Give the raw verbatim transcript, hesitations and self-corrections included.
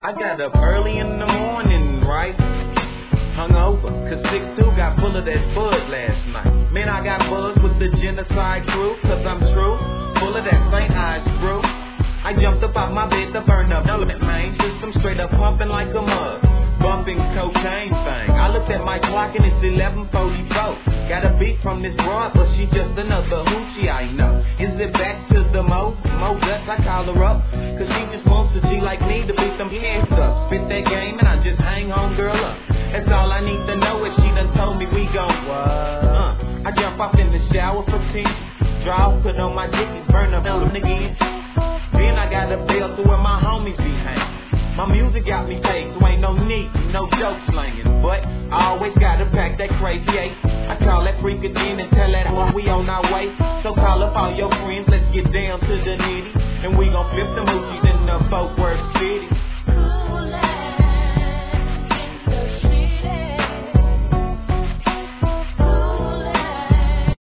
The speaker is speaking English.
I got up early in the morning, right? Hungover, cause six two got full of that bud last night. Man, I got buzzed with the genocide crew, cause I'm true, full of that Saint Ives brew. I jumped up out my bed to burn up, no that man, system straight up pumping like a mug. Bumping cocaine thing. I looked at my clock and it's eleven forty-four. Got a beat from this broad, but she just another hoochie I know. Is it back to the Mo? Mo Guts, I call her up, cause she just wants a G like me to beat them hands up. Spit that game and I just hang home girl up. That's all I need to know if she done told me we gon' what? Uh, I jump off in the shower for ten. Draw, put on my tickets, burn up on again. Then I got a bill to where my homies be hanging. My music got me paid, so ain't no need, no joke slanging. But I always gotta pack that crazy eight. I call that freak again and tell that one we on our way. So call up all your friends, let's get down to the nitty. And we gon' flip them hoochies in the Fort Worth City.